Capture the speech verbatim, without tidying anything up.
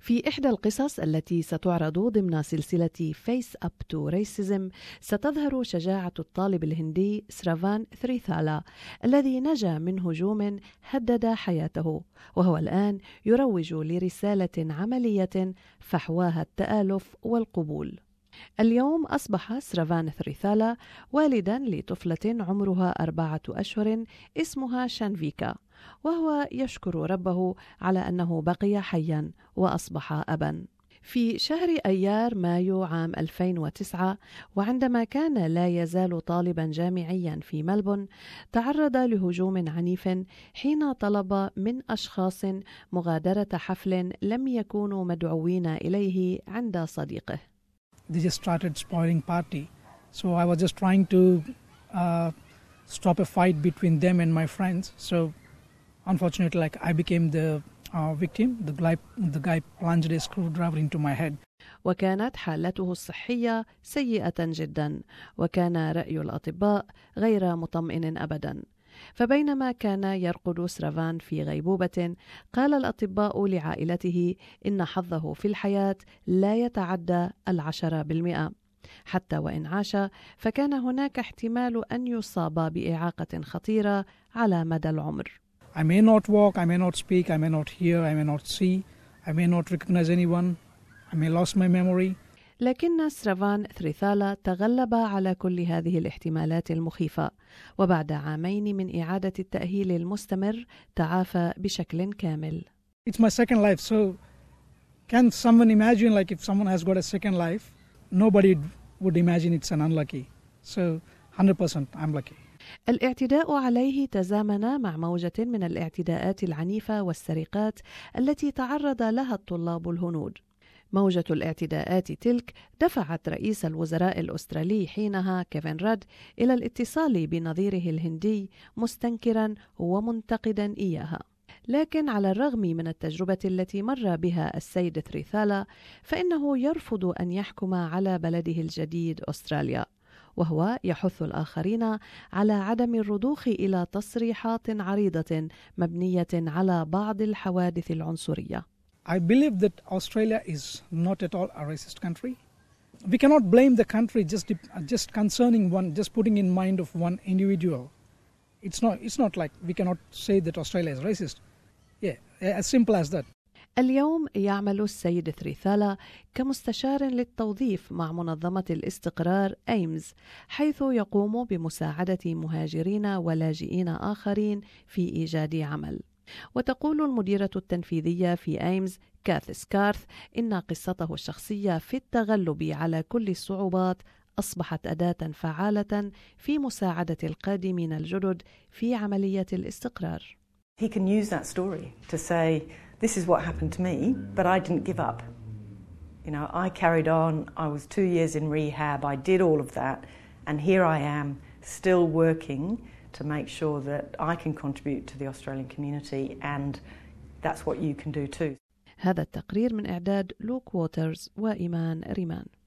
في إحدى القصص التي ستعرض ضمن سلسلة Face Up to Racism ستظهر شجاعة الطالب الهندي سرافان ثريثالا الذي نجا من هجوم هدد حياته، وهو الآن يروج لرسالة عملية فحواها التآلف والقبول. اليوم أصبح سرافان ثريثالا والدا لطفلة عمرها أربعة أشهر اسمها شانفيكا، وهو يشكر ربه على أنه بقي حيا وأصبح أبا. في شهر أيار مايو عام ألفين وتسعة، وعندما كان لا يزال طالبا جامعيا في ملبون، تعرض لهجوم عنيف حين طلب من أشخاص مغادرة حفل لم يكونوا مدعوين إليه عند صديقه. They just started spoiling party. So I was just trying to uh, stop a fight between them and my friends. So unfortunately, like I became the uh, victim. The guy, the guy plunged a screwdriver into my head. وكانت حالته الصحية سيئة جدا، وكان رأي الأطباء غير مطمئن أبدا. فبينما كان يرقد سرافان في غيبوبة، قال الأطباء لعائلته إن حظه في الحياة لا يتعدى العشرة بالمئة، حتى وإن عاش فكان هناك احتمال أن يصاب بإعاقة خطيرة على مدى العمر. I may not walk, I may not speak, I may not hear, I may not see, I may not recognize anyone, I may lose my memory. لكن سرافان ثريثالا تغلب على كل هذه الاحتمالات المخيفة، وبعد عامين من إعادة التأهيل المستمر تعافى بشكل كامل. It's my second life, so can someone imagine like if someone has got a second life, nobody would imagine it's an unlucky. So one hundred percent I'm lucky. الاعتداء عليه تزامن مع موجة من الاعتداءات العنيفة والسرقات التي تعرض لها الطلاب الهنود. موجة الاعتداءات تلك دفعت رئيس الوزراء الأسترالي حينها كيفن راد إلى الاتصال بنظيره الهندي مستنكرا ومنتقدا إياها. لكن على الرغم من التجربة التي مر بها السيد ثريثالا، فإنه يرفض أن يحكم على بلده الجديد أستراليا، وهو يحث الآخرين على عدم الرضوخ إلى تصريحات عريضة مبنية على بعض الحوادث العنصرية. I believe that Australia is not at all a racist country. We cannot blame the country just just concerning one, just putting in mind of one individual. It's not. It's not like we cannot say that Australia is racist. Yeah, as simple as that. اليوم يعمل السيد ثريثالا كمستشار للتوظيف مع منظمة الاستقرار إيمز، حيث يقوم بمساعدة مهاجرين ولاجئين آخرين في إيجاد عمل. وتقول المديرة التنفيذية في إيمز كاث سكارث إن قصته الشخصية في التغلب على كل الصعوبات أصبحت أداة فعالة في مساعدة القادمين الجدد في عملية الاستقرار. He can use that story to say, this is what happened to me, but I didn't give up. You know, I carried on, I was two years in rehab, I did all of that, and here I am still working to make sure that I can contribute to the Australian community, and that's what you can do too. هذا التقرير من إعداد لوك ووترز وإيمان ريمان.